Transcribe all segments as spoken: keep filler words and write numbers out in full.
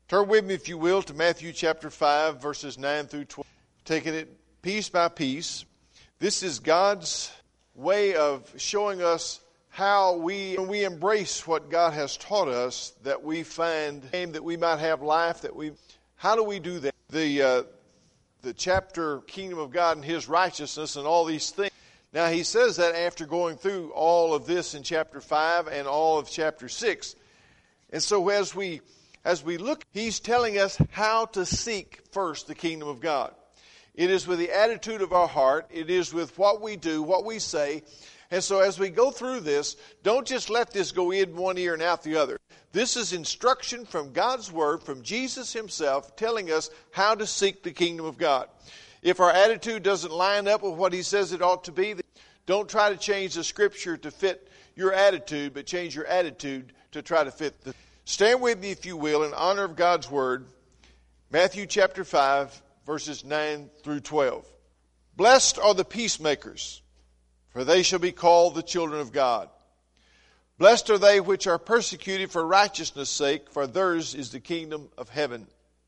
Turn with me, if you will, to Matthew chapter five, verses nine through twelve. Taking it piece by piece. This is God's way of showing us how we, when we embrace what God has taught us, that we find that we might have life. That we, how do we do that? The uh, the chapter Kingdom of God and His righteousness and all these things. Now he says that after going through all of this in chapter five and all of chapter six. And so as we as we look, he's telling us how to seek first the kingdom of God. It is with the attitude of our heart. It is with what we do, what we say. And so as we go through this, don't just let this go in one ear and out the other. This is instruction from God's Word, from Jesus Himself, telling us how to seek the kingdom of God. If our attitude doesn't line up with what He says it ought to be, don't try to change the Scripture to fit your attitude, but change your attitude to try to fit the... Stand with me, if you will, in honor of God's Word. Matthew chapter five, verses nine through twelve. Blessed are the peacemakers, for they shall be called the children of God. Blessed are they which are persecuted for righteousness' sake, for theirs is the kingdom of heaven.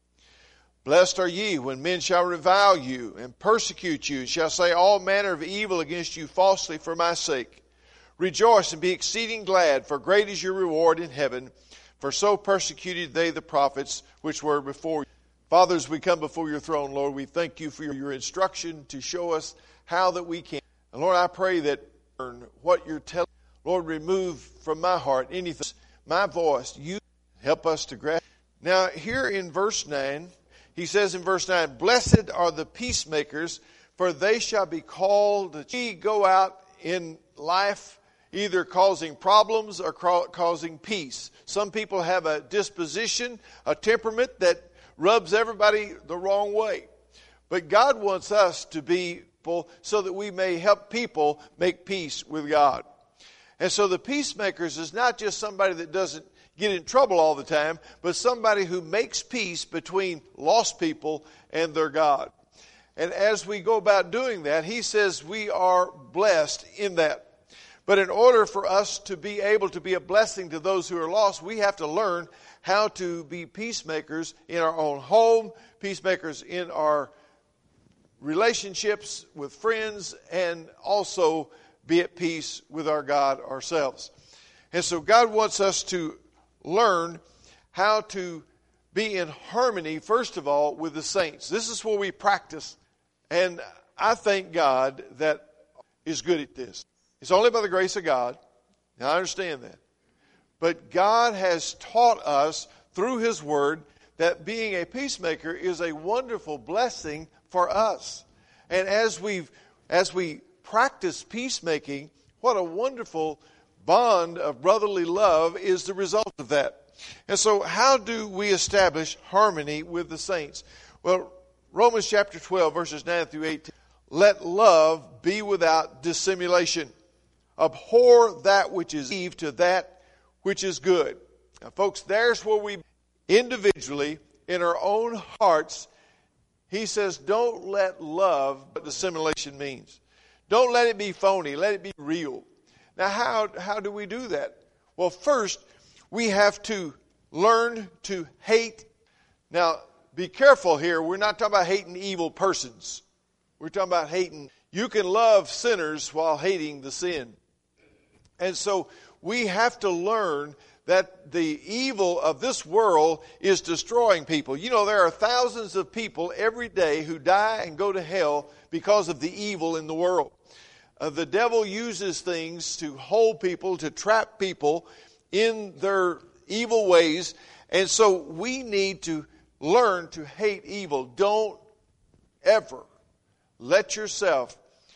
Blessed are ye when men shall revile you and persecute you, and shall say all manner of evil against you falsely for my sake. Rejoice and be exceeding glad, for great is your reward in heaven. For so persecuted they the prophets which were before you. Father, as we come before your throne, Lord, we thank you for your instruction to show us how that we can. And Lord, I pray that what you're telling, Lord, remove from my heart anything, my voice, you help us to grasp. Now, here in verse nine, he says in verse nine, blessed are the peacemakers, for they shall be called. We go out in life either causing problems or causing peace. Some people have a disposition, a temperament that rubs everybody the wrong way. But God wants us to be people so that we may help people make peace with God. And so the peacemakers is not just somebody that doesn't get in trouble all the time, but somebody who makes peace between lost people and their God. And as we go about doing that, he says we are blessed in that. But in order for us to be able to be a blessing to those who are lost, we have to learn how to be peacemakers in our own home, peacemakers in our relationships with friends, and also be at peace with our God ourselves. And so God wants us to learn how to be in harmony, first of all, with the saints. This is where we practice. And I thank God that is good at this. It's only by the grace of God. Now, I understand that. But God has taught us through His Word that being a peacemaker is a wonderful blessing for us. And as we as we practice peacemaking, what a wonderful bond of brotherly love is the result of that. And so how do we establish harmony with the saints? Well, Romans chapter twelve, verses nine through eighteen. Let love be without dissimulation. Abhor that which is evil to that which is good. Now, folks, there's where we individually, in our own hearts, he says, don't let love, what dissimulation means. Don't let it be phony. Let it be real. Now, how, how do we do that? Well, first, we have to learn to hate. Now, be careful here. We're not talking about hating evil persons. We're talking about hating. You can love sinners while hating the sin. And so we have to learn that the evil of this world is destroying people. You know, there are thousands of people every day who die and go to hell because of the evil in the world. Uh, the devil uses things to hold people, to trap people in their evil ways. And so we need to learn to hate evil. Don't ever let yourself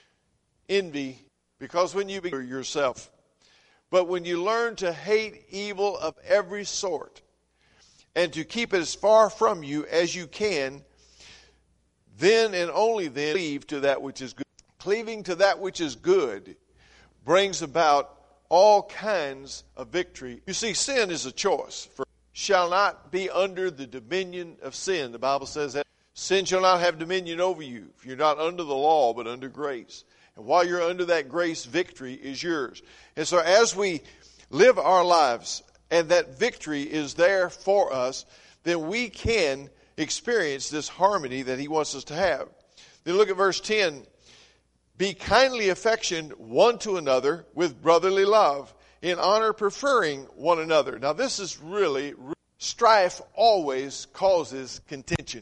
envy, because when you be yourself, but when you learn to hate evil of every sort and to keep it as far from you as you can, then and only then cleave to that which is good. Cleaving to that which is good brings about all kinds of victory. You see, sin is a choice. For shall not be under the dominion of sin. The Bible says that. Sin shall not have dominion over you if you're not under the law but under grace. And while you're under that grace, victory is yours. And so as we live our lives and that victory is there for us, then we can experience this harmony that he wants us to have. Then look at verse ten. Be kindly affectioned one to another with brotherly love, in honor preferring one another. Now this is really, strife always causes contention.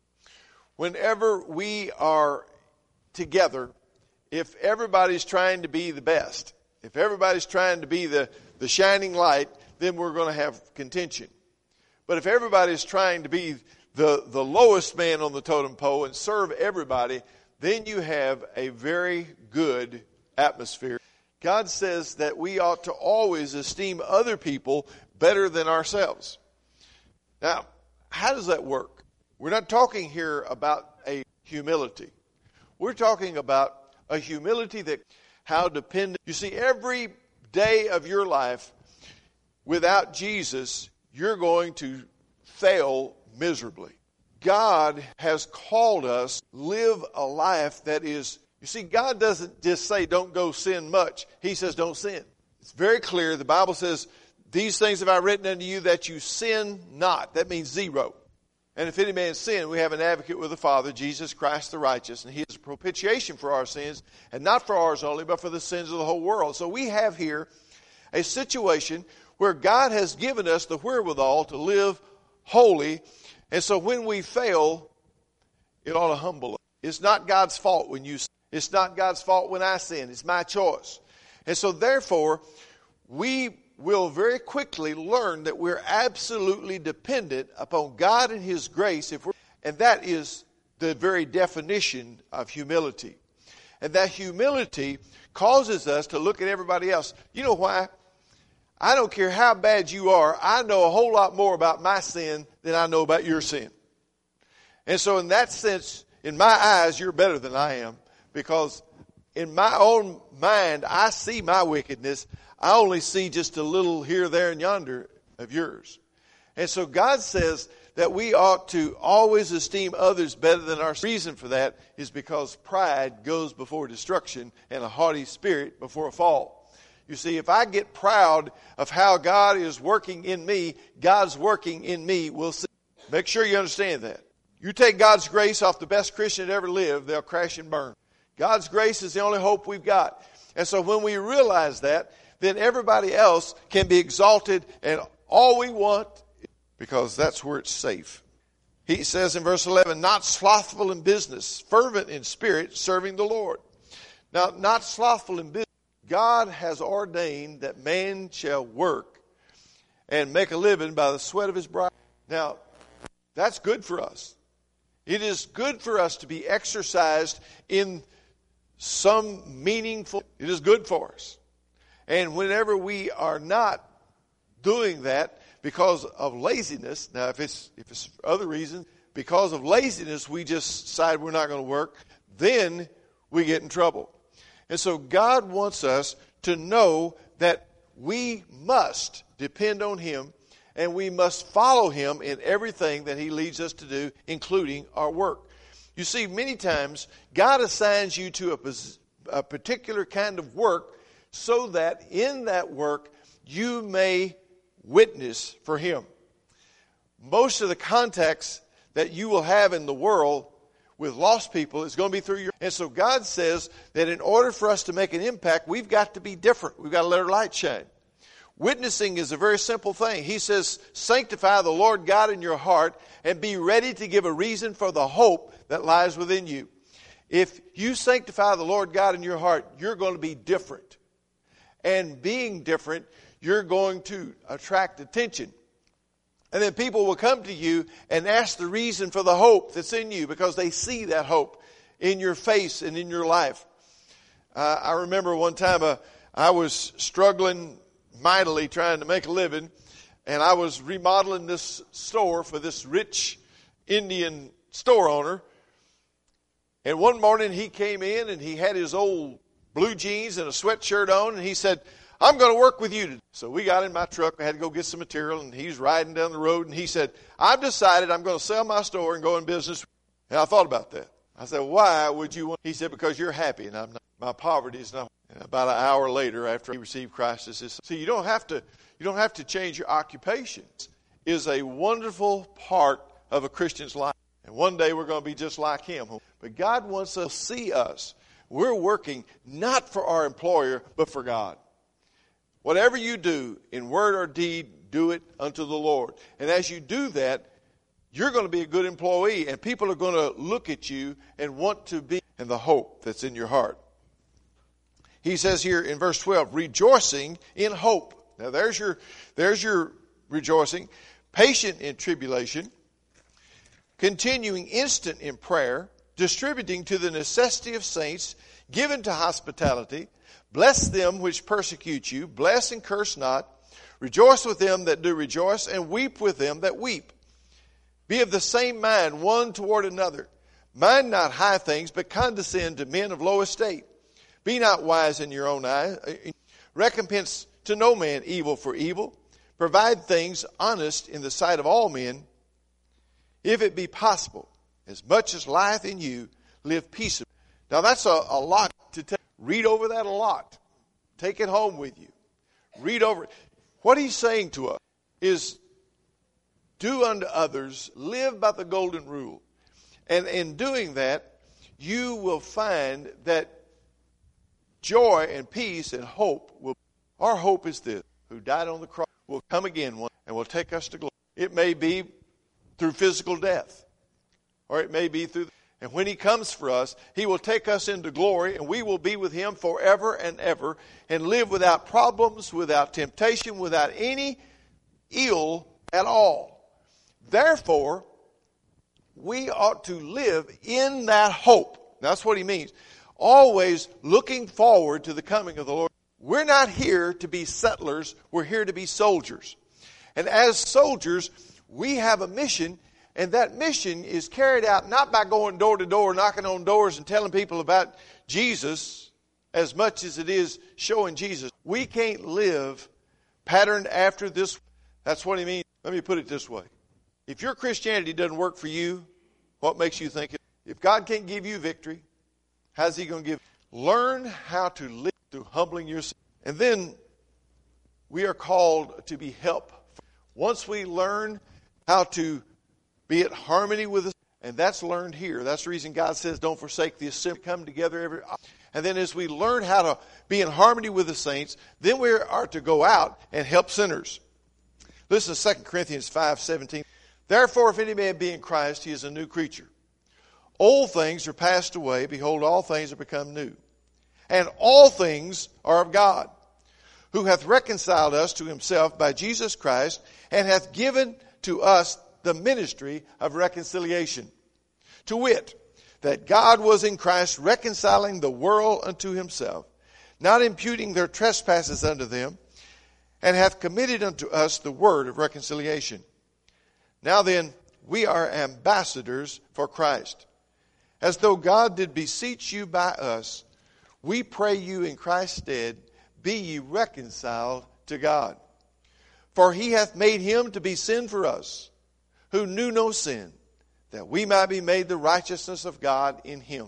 Whenever we are together, if everybody's trying to be the best, if everybody's trying to be the, the shining light, then we're going to have contention. But if everybody's trying to be the, the lowest man on the totem pole and serve everybody, then you have a very good atmosphere. God says that we ought to always esteem other people better than ourselves. Now, how does that work? We're not talking here about a humility. We're talking about a humility that how dependent. You see, every day of your life without Jesus, you're going to fail miserably. God has called us to live a life that is, you see, God doesn't just say don't go sin much. He says don't sin. It's very clear. The Bible says, these things have I written unto you that you sin not. That means zero. And if any man sin, we have an advocate with the Father, Jesus Christ the righteous, and he is a propitiation for our sins, and not for ours only, but for the sins of the whole world. So we have here a situation where God has given us the wherewithal to live holy. And so when we fail, it ought to humble us. It's not God's fault when you sin. It's not God's fault when I sin. It's my choice. And so therefore, we will very quickly learn that we're absolutely dependent upon God and his grace. If we're, and that is the very definition of humility. And that humility causes us to look at everybody else. You know why? I don't care how bad you are. I know a whole lot more about my sin than I know about your sin. And so in that sense, in my eyes, you're better than I am. Because in my own mind, I see my wickedness. I only see just a little here, there, and yonder of yours. And so God says that we ought to always esteem others better than ourselves. The reason for that is because pride goes before destruction and a haughty spirit before a fall. You see, if I get proud of how God is working in me, God's working in me will see. Make sure you understand that. You take God's grace off the best Christian that ever lived, they'll crash and burn. God's grace is the only hope we've got. And so when we realize that, then everybody else can be exalted, and all we want, because that's where it's safe. He says in verse eleven, not slothful in business, fervent in spirit, serving the Lord. Now, not slothful in business. God has ordained that man shall work and make a living by the sweat of his brow. Now, that's good for us. It is good for us to be exercised in some meaningful, it is good for us. And whenever we are not doing that because of laziness, now if it's if it's for other reasons, because of laziness we just decide we're not going to work, then we get in trouble. And so God wants us to know that we must depend on him and we must follow him in everything that he leads us to do, including our work. You see, many times God assigns you to a, a particular kind of work so that in that work you may witness for him. Most of the contacts that you will have in the world with lost people is going to be through your... And so God says that in order for us to make an impact, we've got to be different. We've got to let our light shine. Witnessing is a very simple thing. He says, sanctify the Lord God in your heart and be ready to give a reason for the hope that lies within you. If you sanctify the Lord God in your heart, you're going to be different. And being different, you're going to attract attention. And then people will come to you and ask the reason for the hope that's in you because they see that hope in your face and in your life. Uh, I remember one time uh, I was struggling mightily trying to make a living, and I was remodeling this store for this rich Indian store owner. And one morning he came in and he had his old blue jeans and a sweatshirt on, and he said, I'm going to work with you today. So we got in my truck. I had to go get some material, and he's riding down the road, and he said, I've decided I'm going to sell my store and go in business. And I thought about that. I said, why would you want? He said, because you're happy, and I'm not. My poverty is not. About an hour later, after he received Christ as his son. See, you don't have to, you don't have to change your occupations. It is a wonderful part of a Christian's life. And one day we're going to be just like him. But God wants us to see us. We're working not for our employer, but for God. Whatever you do in word or deed, do it unto the Lord. And as you do that, you're going to be a good employee, and people are going to look at you and want to be in the hope that's in your heart. He says here in verse twelve, rejoicing in hope. Now there's your, there's your rejoicing. Patient in tribulation. Continuing instant in prayer. Distributing to the necessity of saints. Given to hospitality. Bless them which persecute you. Bless and curse not. Rejoice with them that do rejoice. And weep with them that weep. Be of the same mind one toward another. Mind not high things, but condescend to men of low estate. Be not wise in your own eyes. Recompense to no man evil for evil. Provide things honest in the sight of all men. If it be possible, as much as lieth in you, live peaceably. Now that's a, a lot to take. Read over that a lot. Take it home with you. Read over it. What he's saying to us is, do unto others, live by the golden rule. And in doing that, you will find that joy and peace and hope will. Our hope is this: who died on the cross will come again one and will take us to glory. It may be through physical death, or it may be through. And when he comes for us, he will take us into glory, and we will be with him forever and ever, and live without problems, without temptation, without any ill at all. Therefore, we ought to live in that hope. That's what he means. Always looking forward to the coming of the Lord. We're not here to be settlers. We're here to be soldiers. And as soldiers, we have a mission, and that mission is carried out not by going door to door, knocking on doors and telling people about Jesus as much as it is showing Jesus. We can't live patterned after this. That's what he means. Let me put it this way. If your Christianity doesn't work for you, what makes you think it? If God can't give you victory, how's he going to give? Learn how to live through humbling yourself. And then we are called to be help. Once we learn how to be at harmony with us, and that's learned here. That's the reason God says don't forsake the assembly. Come together every. And then as we learn how to be in harmony with the saints, then we are to go out and help sinners. Listen to Second Corinthians five seventeen. Therefore, if any man be in Christ, he is a new creature. Old things are passed away. Behold, all things are become new. And all things are of God, who hath reconciled us to himself by Jesus Christ, and hath given to us the ministry of reconciliation. To wit, that God was in Christ reconciling the world unto himself, not imputing their trespasses unto them, and hath committed unto us the word of reconciliation. Now then, we are ambassadors for Christ. As though God did beseech you by us, we pray you in Christ's stead, be ye reconciled to God. For he hath made him to be sin for us, who knew no sin, that we might be made the righteousness of God in him.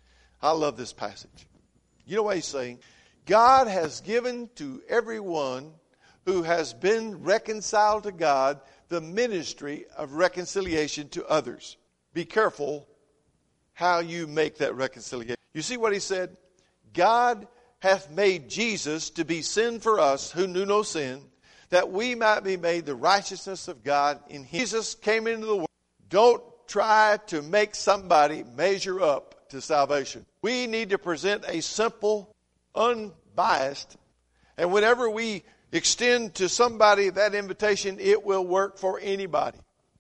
I love this passage. You know what he's saying? God has given to everyone who has been reconciled to God the ministry of reconciliation to others. Be careful how you make that reconciliation. You see what he said? God hath made Jesus to be sin for us who knew no sin, that we might be made the righteousness of God in him. Jesus came into the world. Don't try to make somebody measure up to salvation. We need to present a simple, unbiased, and whenever we extend to somebody that invitation, it will work for anybody.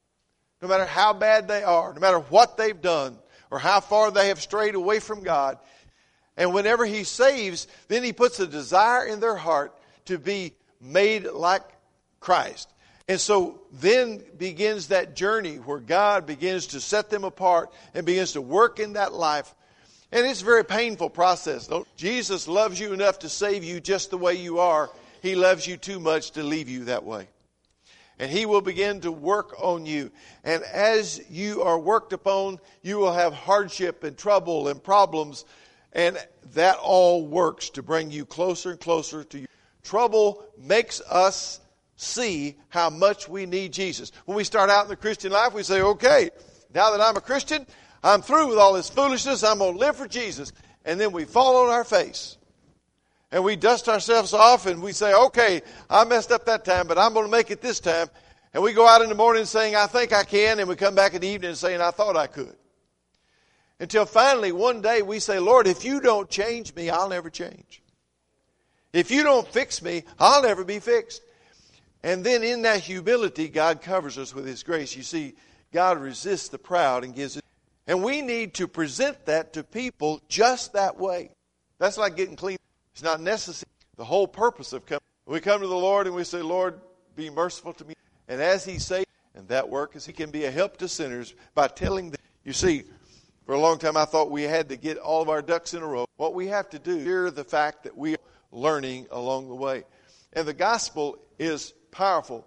No matter how bad they are, no matter what they've done, or how far they have strayed away from God. And whenever he saves, then he puts a desire in their heart to be made like Christ. And so then begins that journey where God begins to set them apart and begins to work in that life. And it's a very painful process. Jesus loves you enough to save you just the way you are. He loves you too much to leave you that way. And he will begin to work on you. And as you are worked upon, you will have hardship and trouble and problems. And that all works to bring you closer and closer to you. Trouble makes us see how much we need Jesus. When we start out in the Christian life, we say, okay, now that I'm a Christian, I'm through with all this foolishness. I'm going to live for Jesus. And then we fall on our face. And we dust ourselves off and we say, okay, I messed up that time, but I'm going to make it this time. And we go out in the morning saying, I think I can. And we come back in the evening saying, I thought I could. Until finally one day we say, Lord, if you don't change me, I'll never change. If you don't fix me, I'll never be fixed. And then in that humility, God covers us with His grace. You see, God resists the proud and gives it. And we need to present that to people just that way. That's like getting clean. It's not necessary. The whole purpose of coming. We come to the Lord and we say, Lord, be merciful to me. And as He saves, and that work is He can be a help to sinners by telling them. You see, for a long time I thought we had to get all of our ducks in a row. What we have to do is hear the fact that we are learning along the way. And the gospel is powerful.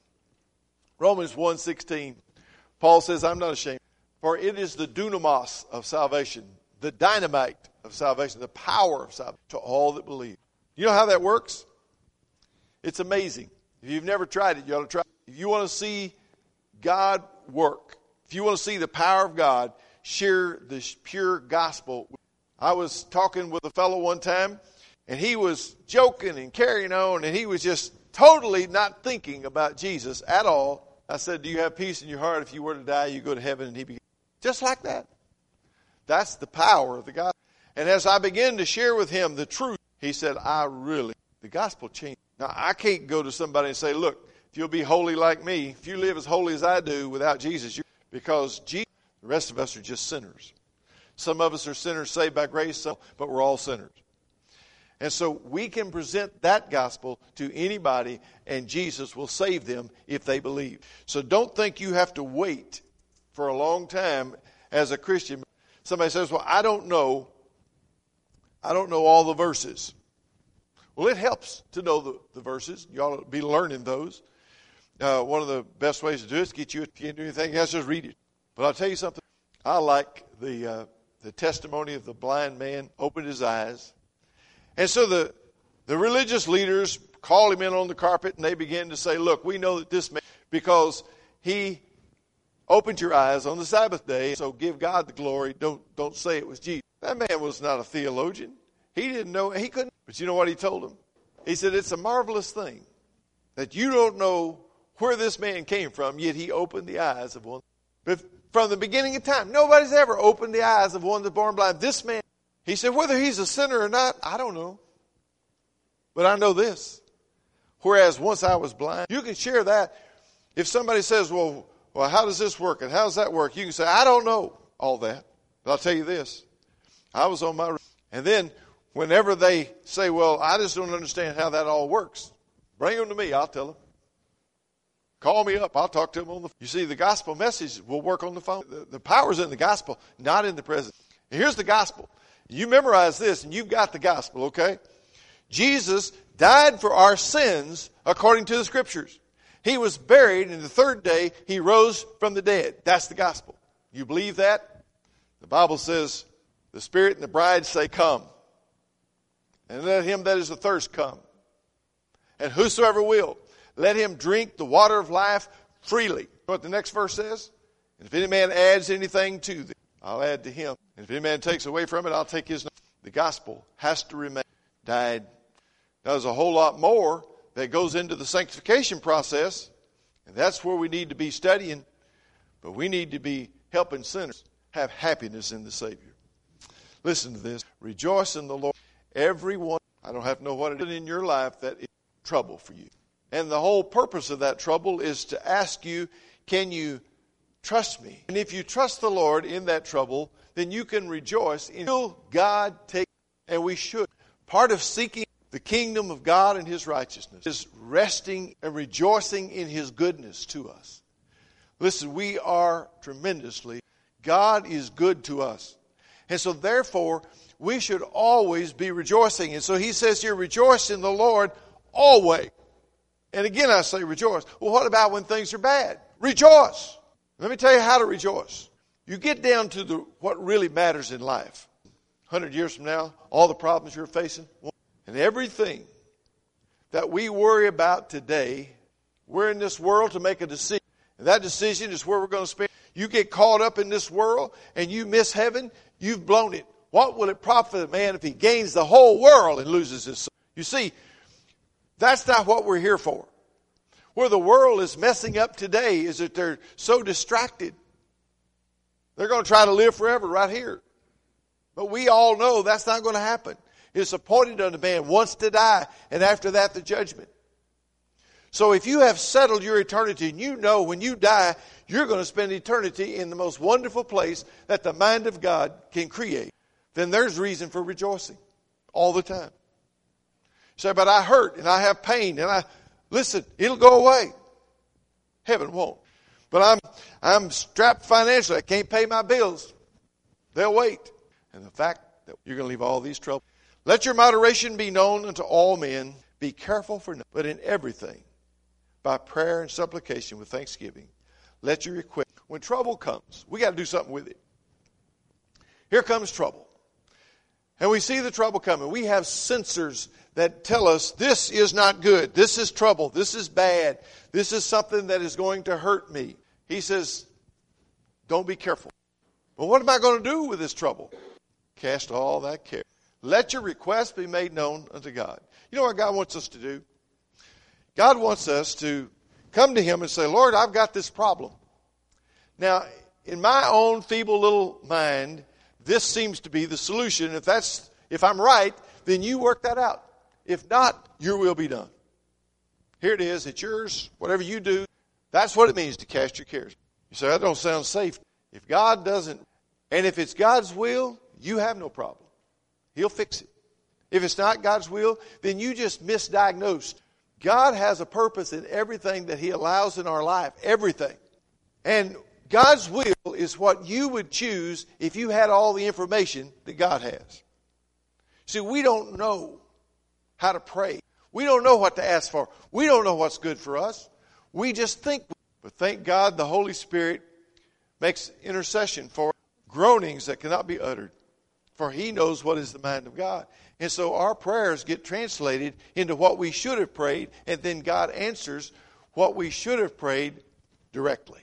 Romans one sixteen, Paul says, I'm not ashamed, for it is the dunamis of salvation, the dynamite of salvation, the power of salvation to all that believe. You know how that works? It's amazing. If you've never tried it, you ought to try it. If you want to see God work, if you want to see the power of God, share the pure gospel. I was talking with a fellow one time, and he was joking and carrying on, and he was just totally not thinking about Jesus at all. I said, do you have peace in your heart? If you were to die, you go to heaven. And he began, just like that. That's the power of the gospel. And as I began to share with him the truth, he said, I really, the gospel changed. Now, I can't go to somebody and say, look, if you'll be holy like me, if you live as holy as I do without Jesus, you, because Jesus, the rest of us are just sinners. Some of us are sinners saved by grace, some, but we're all sinners. And so we can present that gospel to anybody, and Jesus will save them if they believe. So don't think you have to wait for a long time as a Christian. Somebody says, well, I don't know. I don't know all the verses. Well, it helps to know the, the verses. You ought to be learning those. Uh, one of the best ways to do it is get you, if you can't do anything else, just read it. But I'll tell you something. I like the uh, the testimony of the blind man opened his eyes. And so the, the religious leaders called him in on the carpet, and they began to say, look, we know that this man, because he opened your eyes on the Sabbath day, so give God the glory. Don't, don't say it was Jesus. That man was not a theologian. He didn't know, he couldn't. But you know what he told him? He said, it's a marvelous thing that you don't know where this man came from, yet he opened the eyes of one. But from the beginning of time, nobody's ever opened the eyes of one that's born blind. This man, he said, whether he's a sinner or not, I don't know. But I know this. Whereas once I was blind, you can share that. If somebody says, well, well, how does this work and how does that work? You can say, I don't know all that. But I'll tell you this. I was on my, and then whenever they say, well, I just don't understand how that all works, bring them to me. I'll tell them. Call me up. I'll talk to them on the phone. You see, the gospel message will work on the phone. The, the power's in the gospel, not in the present. And here's the gospel. You memorize this and you've got the gospel, okay? Jesus died for our sins according to the scriptures. He was buried, and the third day he rose from the dead. That's the gospel. You believe that? The Bible says, the Spirit and the bride say, come. And let him that is athirst come. And whosoever will, let him drink the water of life freely. You know what the next verse says? And if any man adds anything to thee, I'll add to him. And if any man takes away from it, I'll take his. The gospel has to remain. Died. Now, there's a whole lot more that goes into the sanctification process. And that's where we need to be studying. But we need to be helping sinners have happiness in the Savior. Listen to this. Rejoice in the Lord. Everyone, I don't have to know what it is in your life that is trouble for you. And the whole purpose of that trouble is to ask you, can you trust me? And if you trust the Lord in that trouble, then you can rejoice until God takes, and we should. Part of seeking the kingdom of God and His righteousness is resting and rejoicing in His goodness to us. Listen, we are tremendously, God is good to us. And so therefore, we should always be rejoicing. And so He says here, rejoice in the Lord always. And again, I say rejoice. Well, what about when things are bad? Rejoice. Let me tell you how to rejoice. You get down to the what really matters in life. hundred years from now, all the problems you're facing. And everything that we worry about today, we're in this world to make a decision. And that decision is where we're going to spend. You get caught up in this world and you miss heaven, you've blown it. What will it profit a man if he gains the whole world and loses his soul? You see, that's not what we're here for. Where the world is messing up today is that they're so distracted. They're going to try to live forever right here. But we all know that's not going to happen. It's appointed unto man once to die, and after that the judgment. So if you have settled your eternity, and you know when you die, you're going to spend eternity in the most wonderful place that the mind of God can create, then there's reason for rejoicing all the time. You say, but I hurt, and I have pain, and I... Listen, it'll go away. Heaven won't. But I'm I'm strapped financially. I can't pay my bills. They'll wait. And the fact that you're going to leave all these troubles. Let your moderation be known unto all men. Be careful for nothing, but in everything, by prayer and supplication with thanksgiving, let your request. When trouble comes, we got to do something with it. Here comes trouble. And we see the trouble coming. We have sensors that tell us this is not good. This is trouble. This is bad. This is something that is going to hurt me. He says, don't be careful. But what am I going to do with this trouble? Cast all that care. Let your request be made known unto God. You know what God wants us to do? God wants us to come to Him and say, Lord, I've got this problem. Now, in my own feeble little mind, this seems to be the solution. If that's, if I'm right, then you work that out. If not, your will be done. Here it is. It's yours. Whatever you do, that's what it means to cast your cares. You say, that don't sound safe. If God doesn't, and if it's God's will, you have no problem. He'll fix it. If it's not God's will, then you just misdiagnosed. God has a purpose in everything that He allows in our life. Everything. And God's will is what you would choose if you had all the information that God has. See, we don't know how to pray. We don't know what to ask for. We don't know what's good for us. We just think. But thank God the Holy Spirit makes intercession for groanings that cannot be uttered. For He knows what is the mind of God. And so our prayers get translated into what we should have prayed, and then God answers what we should have prayed directly.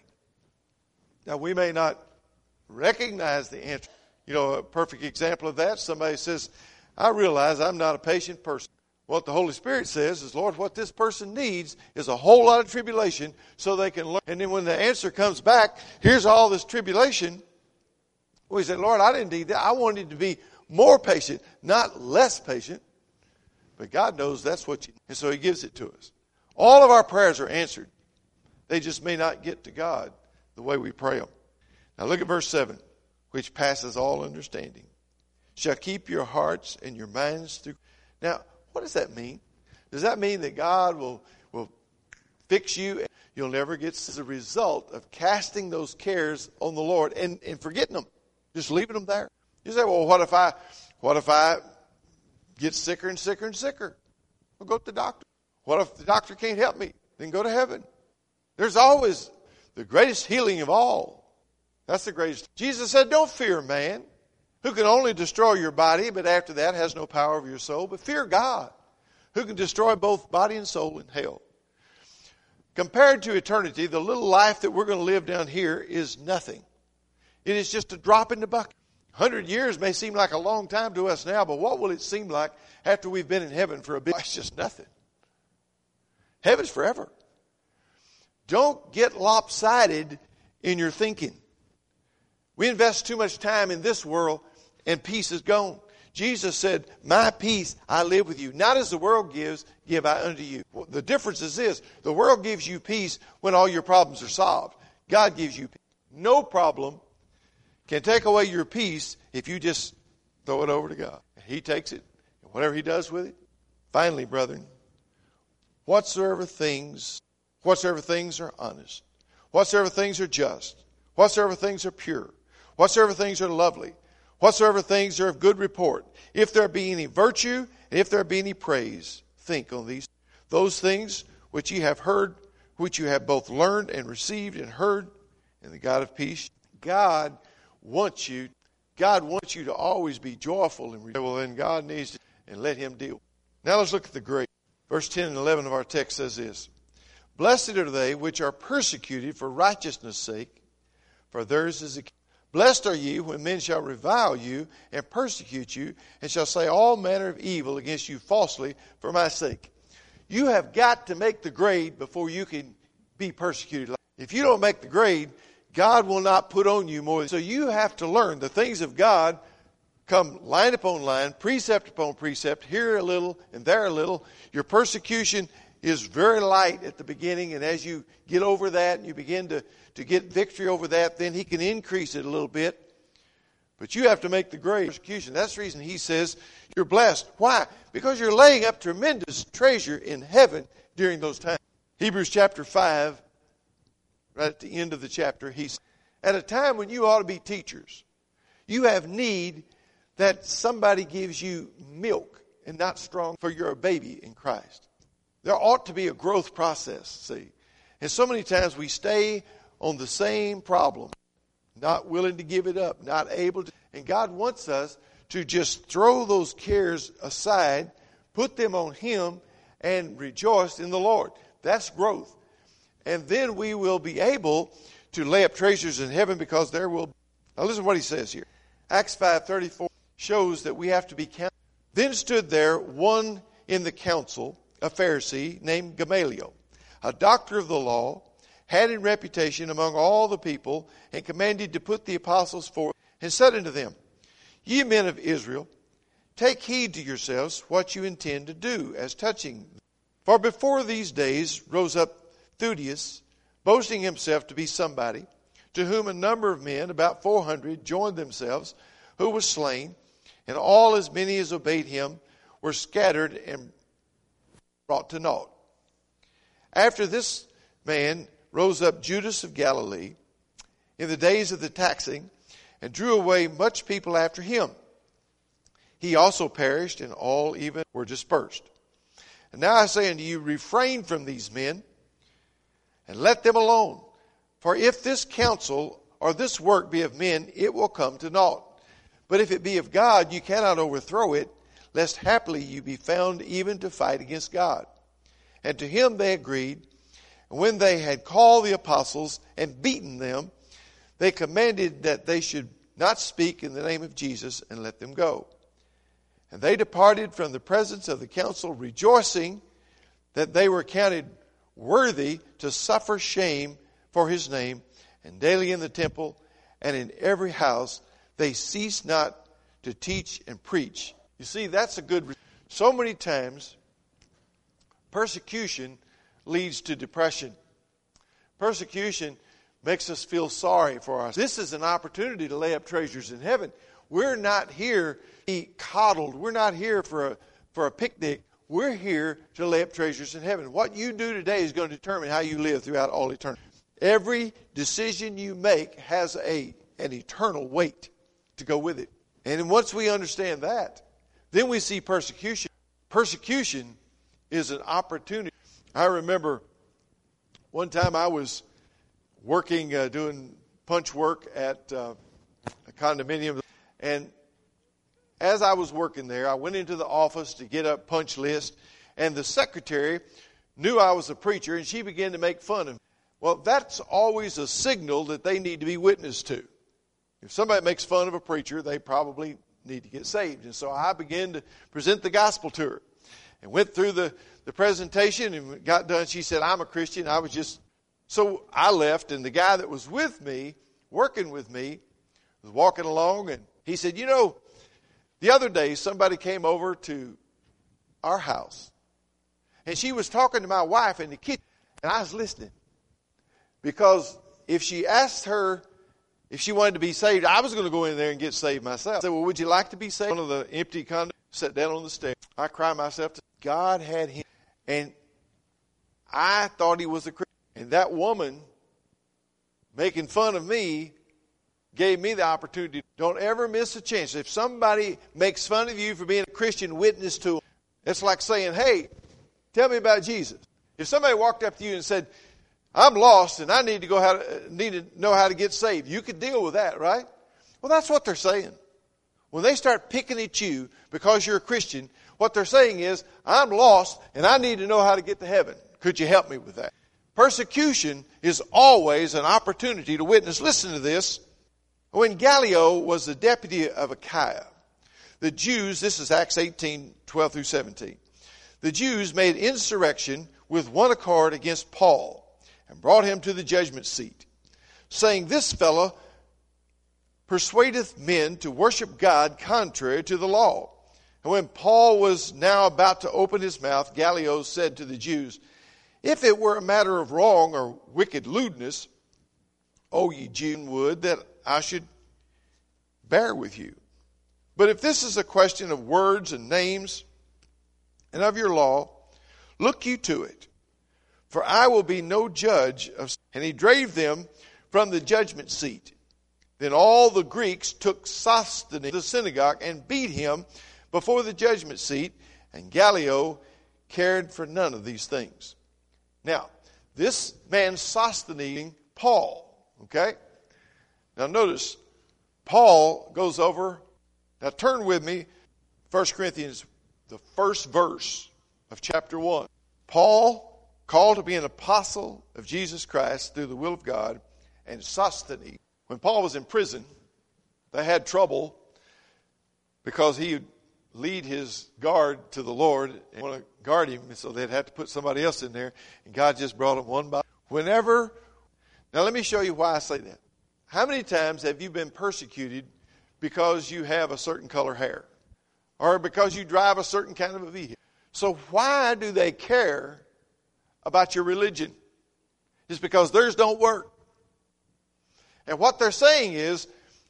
Now, we may not recognize the answer. You know, a perfect example of that, somebody says, I realize I'm not a patient person. What the Holy Spirit says is, Lord, what this person needs is a whole lot of tribulation so they can learn. And then when the answer comes back, here's all this tribulation. Well, he said, Lord, I didn't need that. I wanted to be more patient, not less patient. But God knows that's what you need. And so He gives it to us. All of our prayers are answered. They just may not get to God the way we pray them. Now look at verse seven. Which passes all understanding, shall keep your hearts and your minds through. Now, what does that mean? Does that mean that God will, will fix you and you'll never get as a result of casting those cares on the Lord and, and forgetting them, just leaving them there? You say, well, what if I, what if I get sicker and sicker and sicker? Well, go to the doctor. What if the doctor can't help me? Then go to heaven. There's always the greatest healing of all. That's the greatest. Jesus said, don't fear man, who can only destroy your body, but after that has no power over your soul. But fear God, who can destroy both body and soul in hell. Compared to eternity, the little life that we're going to live down here is nothing. It is just a drop in the bucket. A hundred years may seem like a long time to us now, but what will it seem like after we've been in heaven for a bit? It's just nothing. Heaven's forever. Don't get lopsided in your thinking. We invest too much time in this world and peace is gone. Jesus said, my peace I live with you. Not as the world gives, give I unto you. Well, the difference is this. The world gives you peace when all your problems are solved. God gives you peace. No problem can take away your peace if you just throw it over to God. He takes it, and whatever He does with it. Finally, brethren, whatsoever things, whatsoever things are honest, whatsoever things are just, whatsoever things are pure, whatsoever things are lovely, whatsoever things are of good report, if there be any virtue, and if there be any praise, think on these. Those things which ye have heard, which you have both learned and received and heard, and the God of peace. God wants you God wants you to always be joyful and well, then God needs to, and let him deal. Now let's look at the grade. Verse ten and eleven of our text says this. Blessed are they which are persecuted for righteousness' sake, for theirs is the kingdom. Blessed are ye when men shall revile you and persecute you, and shall say all manner of evil against you falsely for my sake. You have got to make the grade before you can be persecuted. If you don't make the grade, God will not put on you more. So you have to learn the things of God come line upon line, precept upon precept, here a little and there a little. Your persecution is very light at the beginning, and as you get over that and you begin to, to get victory over that, then he can increase it a little bit. But you have to make the grade persecution. That's the reason he says you're blessed. Why? Because you're laying up tremendous treasure in heaven during those times. Hebrews chapter five, right at the end of the chapter, he's at a time when you ought to be teachers. You have need that somebody gives you milk and not strong, for you're a baby in Christ. There ought to be a growth process, see. And so many times we stay on the same problem, not willing to give it up, not able to. And God wants us to just throw those cares aside, put them on him, and rejoice in the Lord. That's growth. And then we will be able to lay up treasures in heaven, because there will be. Now listen to what he says here. Acts five thirty-four shows that we have to be counted. Then stood there one in the council, a Pharisee named Gamaliel, a doctor of the law, had in reputation among all the people, and commanded to put the apostles forth, and said unto them, Ye men of Israel, take heed to yourselves what you intend to do as touching. For before these days rose up Theudius, boasting himself to be somebody, to whom a number of men, about four hundred, joined themselves, who was slain, and all as many as obeyed him were scattered and brought to naught. After this man rose up Judas of Galilee in the days of the taxing, and drew away much people after him. He also perished, and all even were dispersed. And now I say unto you, refrain from these men, and let them alone. For if this counsel or this work be of men, it will come to naught. But if it be of God, you cannot overthrow it, lest haply you be found even to fight against God. And to him they agreed. And when they had called the apostles and beaten them, they commanded that they should not speak in the name of Jesus, and let them go. And they departed from the presence of the council, rejoicing that they were counted worthy to suffer shame for his name. And daily in the temple and in every house they ceased not to teach and preach. You see, that's a good. So many times, persecution leads to depression. Persecution makes us feel sorry for us. This is an opportunity to lay up treasures in heaven. We're not here to be coddled. We're not here for a, for a picnic. We're here to lay up treasures in heaven. What you do today is going to determine how you live throughout all eternity. Every decision you make has a an eternal weight to go with it. And once we understand that, then we see persecution. Persecution is an opportunity. I remember one time I was working, uh, doing punch work at uh, a condominium. And as I was working there, I went into the office to get a punch list. And the secretary knew I was a preacher, and she began to make fun of me. Well, that's always a signal that they need to be witnessed to. If somebody makes fun of a preacher, they probably need to get saved. And so I began to present the gospel to her. And went through the, the presentation and got done. She said, I'm a Christian. I was just... So I left, and the guy that was with me, working with me, was walking along, and he said, you know, the other day somebody came over to our house, and she was talking to my wife in the kitchen, and I was listening. Because if she asked her if she wanted to be saved, I was going to go in there and get saved myself. I said, well, would you like to be saved? One of the empty condos, sat down on the stairs. I cried myself to God had him, and I thought he was a Christian. And that woman making fun of me gave me the opportunity. Don't ever miss a chance. If somebody makes fun of you for being a Christian, witness to them. It's like saying, hey, tell me about Jesus. If somebody walked up to you and said, I'm lost and I need to go how to, need to know how to get saved, you could deal with that, right? Well, that's what they're saying. when they start picking at you because you're a Christian, what they're saying is, I'm lost and I need to know how to get to heaven. Could you help me with that? Persecution is always an opportunity to witness. Listen to this. When Gallio was the deputy of Achaia, the Jews, this is Acts eighteen, twelve through seventeen. The Jews made insurrection with one accord against Paul and brought him to the judgment seat, saying, this fellow persuadeth men to worship God contrary to the law. And when Paul was now about to open his mouth, Gallio said to the Jews, if it were a matter of wrong or wicked lewdness, O ye Jews, would that I should bear with you. But if this is a question of words and names and of your law, look you to it. For I will be no judge of... And he drave them from the judgment seat. Then all the Greeks took Sosthenes to the synagogue and beat him before the judgment seat, and Gallio cared for none of these things. Now, this man Sosthenes, Paul, okay? Now notice, Paul goes over, now turn with me, First Corinthians, the first verse of chapter one. Paul, called to be an apostle of Jesus Christ through the will of God, and Sosthenes. When Paul was in prison, they had trouble because he would lead his guard to the Lord and want to guard him, and so they'd have to put somebody else in there, and God just brought them one by whenever. Now let me show you why I say that. How many times have you been persecuted because you have a certain color hair or because you drive a certain kind of a vehicle? So why do they care about your religion? It's because theirs don't work. And what they're saying is,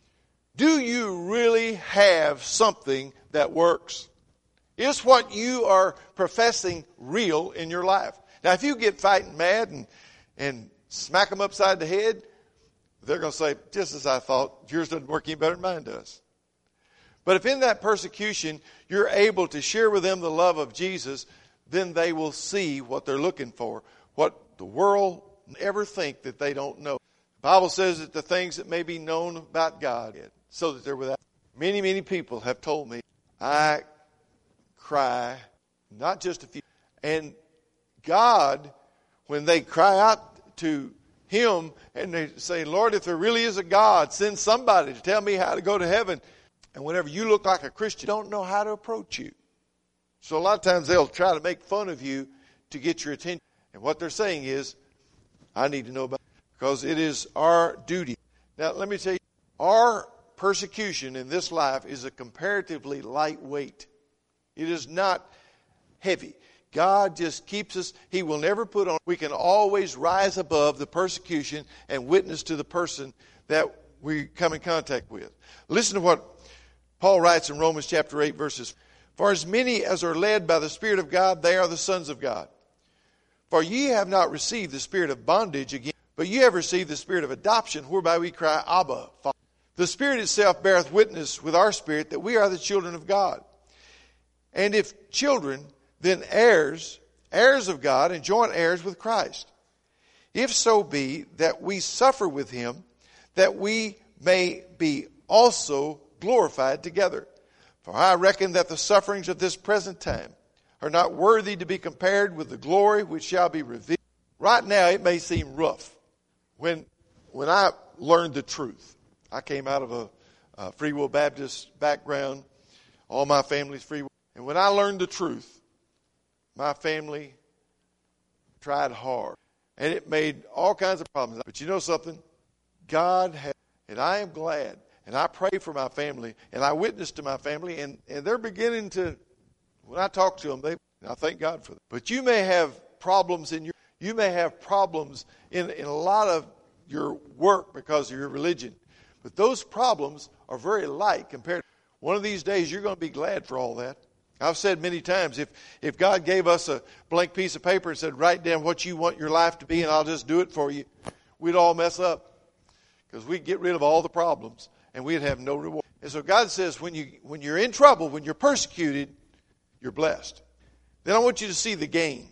do you really have something that works? Is what you are professing real in your life? Now, if you get fighting mad and, and smack them upside the head, they're going to say, just as I thought, yours doesn't work any better than mine does. But if in that persecution you're able to share with them the love of Jesus, then they will see what they're looking for, what the world ever think that they don't know. The Bible says that the things that may be known about God, so that they're without. Many, many people have told me, I cry, not just a few. And God, when they cry out to Him and they say, Lord, if there really is a God, send somebody to tell me how to go to heaven. And whenever you look like a Christian, don't know how to approach you. So a lot of times they'll try to make fun of you to get your attention. And what they're saying is, I need to know about it. Because it is our duty. Now, let me tell you, our persecution in this life is a comparatively lightweight. It is not heavy. God just keeps us. He will never put on. We can always rise above the persecution and witness to the person that we come in contact with. Listen to what Paul writes in Romans chapter eight, verses. For as many as are led by the Spirit of God, they are the sons of God. For ye have not received the spirit of bondage again, but ye have received the spirit of adoption, whereby we cry, Abba, Father. The Spirit itself beareth witness with our spirit that we are the children of God. And if children, then heirs, heirs of God, and joint heirs with Christ. If so be that we suffer with Him, that we may be also glorified together. For I reckon that the sufferings of this present time are not worthy to be compared with the glory which shall be revealed. Right now it may seem rough. When, when I learned the truth, I came out of a, a Free Will Baptist background. All my family's free will. And when I learned the truth, my family tried hard. And it made all kinds of problems. But you know something? God has, and I am glad. And I pray for my family. And I witness to my family. And, and they're beginning to, when I talk to them, they, I thank God for them. But you may have problems in your, you may have problems in, in a lot of your work because of your religion. But those problems are very light compared to one of these days you're going to be glad for all that. I've said many times, if, if God gave us a blank piece of paper and said, write down what you want your life to be and I'll just do it for you, we'd all mess up. Because we'd get rid of all the problems and we'd have no reward. And so God says, when, you, when you're in trouble, when you're persecuted, you're blessed. Then I want you to see the gain.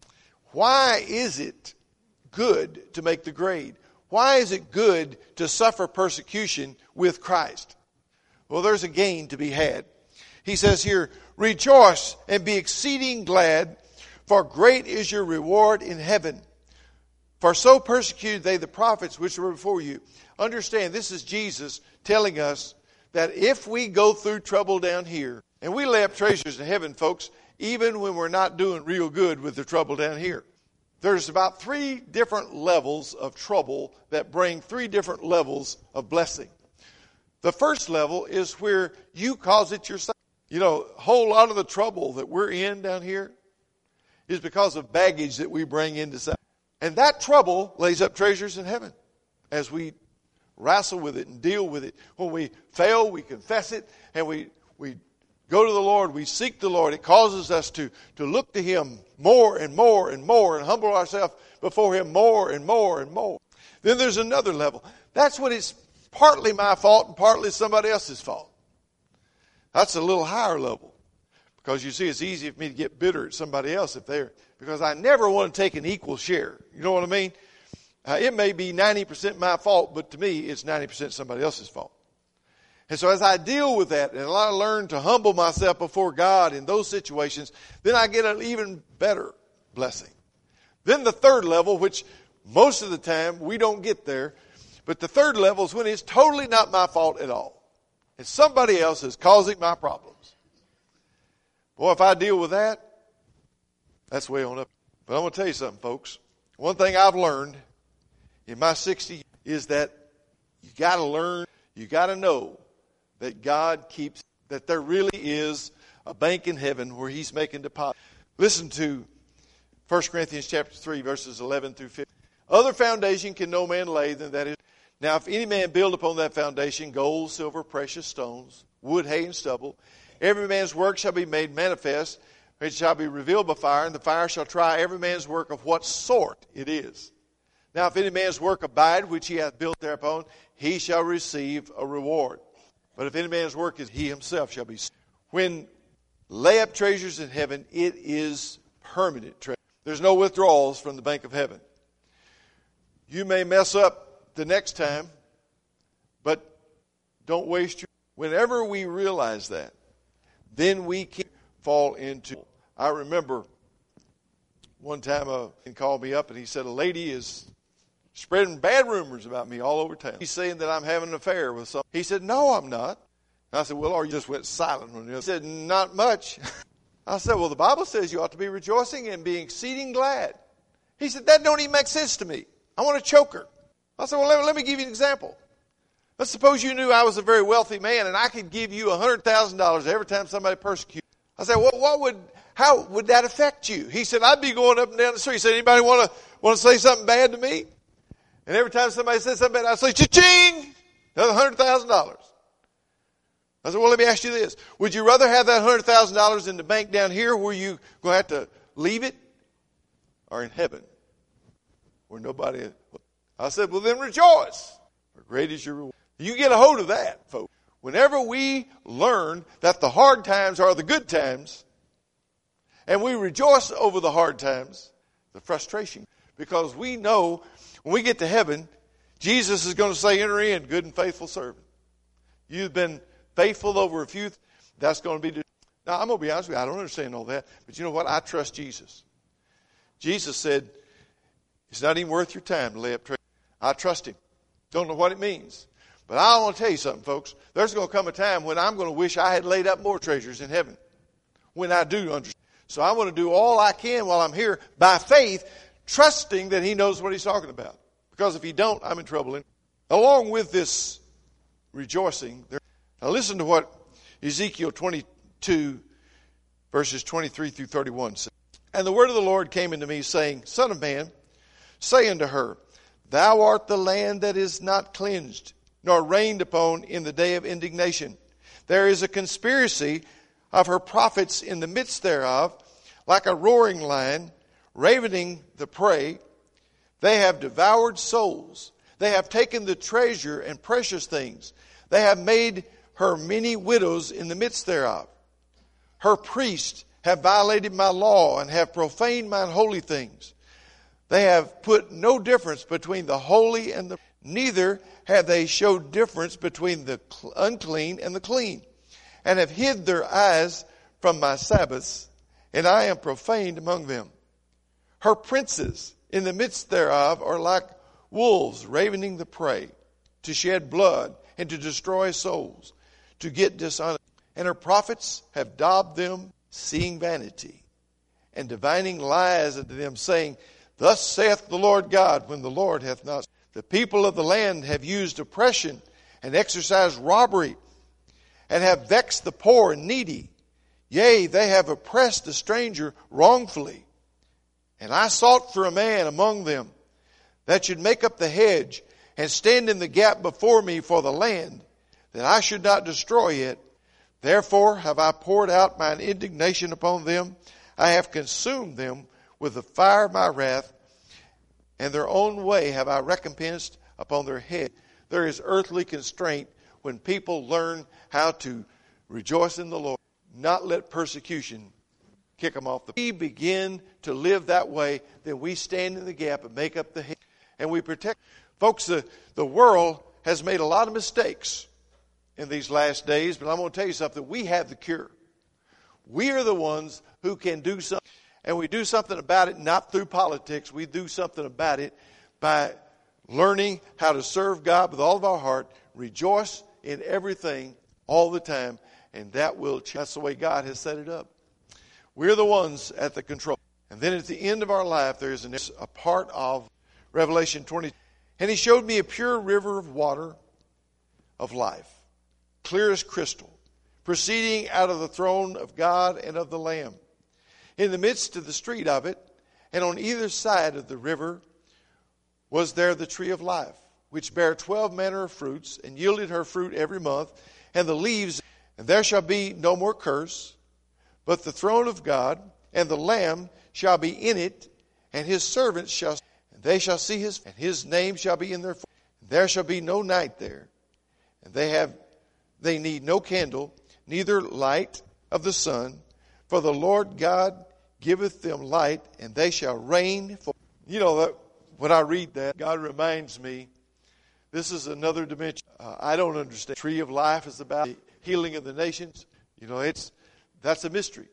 Why is it good to make the grade? Why is it good to suffer persecution with Christ? Well, there's a gain to be had. He says here, rejoice and be exceeding glad, for great is your reward in heaven. For so persecuted they the prophets which were before you. Understand, this is Jesus telling us that if we go through trouble down here, and we lay up treasures in heaven, folks, even when we're not doing real good with the trouble down here. There's about three different levels of trouble that bring three different levels of blessing. The first level is where you cause it yourself. You know, a whole lot of the trouble that we're in down here is because of baggage that we bring into society. And that trouble lays up treasures in heaven as we wrestle with it and deal with it. When we fail, we confess it, and we we go to the Lord, we seek the Lord. It causes us to, to look to Him more and more and more and humble ourselves before Him more and more and more. Then there's another level. That's when it's partly my fault and partly somebody else's fault. That's a little higher level. Because you see, it's easy for me to get bitter at somebody else if they're, because I never want to take an equal share. You know what I mean? Uh, it may be ninety percent my fault, but to me, it's ninety percent somebody else's fault. And so as I deal with that, and I learn to humble myself before God in those situations, then I get an even better blessing. Then the third level, which most of the time we don't get there, but the third level is when it's totally not my fault at all. And somebody else is causing my problems. Boy, if I deal with that, that's way on up. But I'm going to tell you something, folks. One thing I've learned in my sixty years is that you got to learn, you got to know that God keeps, that there really is a bank in heaven where He's making deposits. Listen to First Corinthians chapter three, verses eleven through fifteen. Other foundation can no man lay than that is. Now, if any man build upon that foundation gold, silver, precious stones, wood, hay, and stubble, every man's work shall be made manifest, it shall be revealed by fire, and the fire shall try every man's work of what sort it is. Now, if any man's work abide, which he hath built thereupon, he shall receive a reward. But if any man's work is, he himself shall be saved. When lay up treasures in heaven, it is permanent treasure. There's no withdrawals from the bank of heaven. You may mess up the next time, but don't waste your... Whenever we realize that, then we can fall into... I remember one time a man called me up and he said, a lady is spreading bad rumors about me all over town. He's saying that I'm having an affair with someone. He said, no, I'm not. And I said, well, or you just went silent. He said, not much. I said, well, the Bible says you ought to be rejoicing and be exceeding glad. He said, that don't even make sense to me. I want to choke her. I said, well, let, let me give you an example. Let's suppose you knew I was a very wealthy man and I could give you one hundred thousand dollars every time somebody persecutes you. I said, well, what would, how would that affect you? He said, I'd be going up and down the street. He said, anybody want to, want to say something bad to me? And every time somebody says something bad, I say, cha-ching, another one hundred thousand dollars. I said, well, let me ask you this. Would you rather have that one hundred thousand dollars in the bank down here where you're going to have to leave it, or in heaven where nobody... I said, well, then rejoice. For great is your reward. You get a hold of that, folks. Whenever we learn that the hard times are the good times, and we rejoice over the hard times, the frustration, because we know when we get to heaven, Jesus is going to say, enter in, good and faithful servant. You've been faithful over a few, that's going to be... Now, I'm going to be honest with you, I don't understand all that, but you know what? I trust Jesus. Jesus said, it's not even worth your time to lay up treasure. I trust Him. Don't know what it means. But I want to tell you something, folks. There's going to come a time when I'm going to wish I had laid up more treasures in heaven. When I do understand. So I want to do all I can while I'm here by faith, trusting that He knows what He's talking about. Because if He don't, I'm in trouble. Along with this rejoicing, there, now listen to what Ezekiel twenty-two, verses twenty-three through thirty-one says. And the word of the Lord came unto me, saying, Son of man, say unto her, Thou art the land that is not cleansed, nor rained upon in the day of indignation. There is a conspiracy of her prophets in the midst thereof, like a roaring lion, ravening the prey. They have devoured souls. They have taken the treasure and precious things. They have made her many widows in the midst thereof. Her priests have violated my law and have profaned mine holy things. They have put no difference between the holy and the... Neither have they showed difference between the unclean and the clean, and have hid their eyes from my Sabbaths, and I am profaned among them. Her princes in the midst thereof are like wolves ravening the prey, to shed blood and to destroy souls, to get dishonor. And her prophets have daubed them, seeing vanity, and divining lies unto them, saying, Thus saith the Lord God, when the Lord hath not. The people of the land have used oppression and exercised robbery, and have vexed the poor and needy. Yea, they have oppressed the stranger wrongfully. And I sought for a man among them that should make up the hedge and stand in the gap before me for the land, that I should not destroy it. Therefore have I poured out mine indignation upon them. I have consumed them with the fire of my wrath, and their own way have I recompensed upon their head. There is earthly constraint when people learn how to rejoice in the Lord, not let persecution kick them off the. We begin to live that way, then we stand in the gap and make up the head, and we protect. Folks, the, the world has made a lot of mistakes in these last days, but I'm going to tell you something. We have the cure. We are the ones who can do something. And we do something about it not through politics. We do something about it by learning how to serve God with all of our heart, rejoice in everything all the time, and that will change. That's the way God has set it up. We're the ones at the control. And then at the end of our life, there is an, a part of Revelation twenty. And he showed me a pure river of water of life, clear as crystal, proceeding out of the throne of God and of the Lamb. In the midst of the street of it, and on either side of the river, was there the tree of life, which bare twelve manner of fruits, and yielded her fruit every month, and the leaves. And there shall be no more curse, but the throne of God and the Lamb shall be in it, and his servants shall, and they shall see his, and his name shall be in their. There shall be no night there, and they have, they need no candle, neither light of the sun, for the Lord God giveth them light, and they shall reign for. You know, that when I read that, God reminds me, this is another dimension. Uh, I don't understand. Tree of life is about the healing of the nations. You know, it's that's a mystery.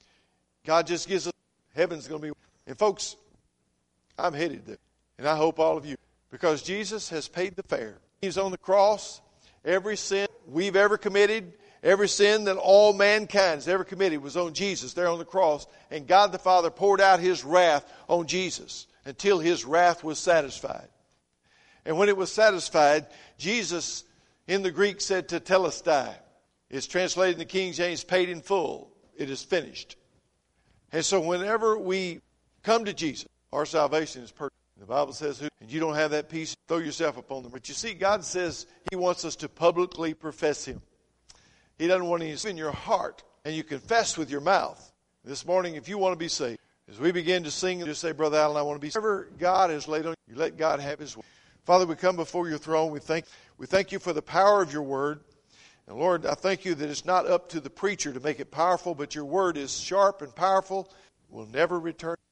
God just gives us, heaven's going to be. And folks, I'm headed there. And I hope all of you, because Jesus has paid the fare. He's on the cross. Every sin we've ever committed, every sin that all mankind has ever committed was on Jesus there on the cross. And God the Father poured out his wrath on Jesus until his wrath was satisfied. And when it was satisfied, Jesus in the Greek said tetelestai. It's translated in the King James, paid in full. It is finished. And so whenever we come to Jesus, our salvation is perfect. The Bible says, who, and you don't have that peace, throw yourself upon them. But you see, God says he wants us to publicly profess him. He doesn't want you to in your heart and you confess with your mouth. This morning, if you want to be saved, as we begin to sing, just say, Brother Allen, I want to be saved. Whatever God has laid on you, let God have his way. Father, we come before your throne. We thank, we thank you for the power of your word. And Lord, I thank you that it's not up to the preacher to make it powerful, but your word is sharp and powerful, will never return.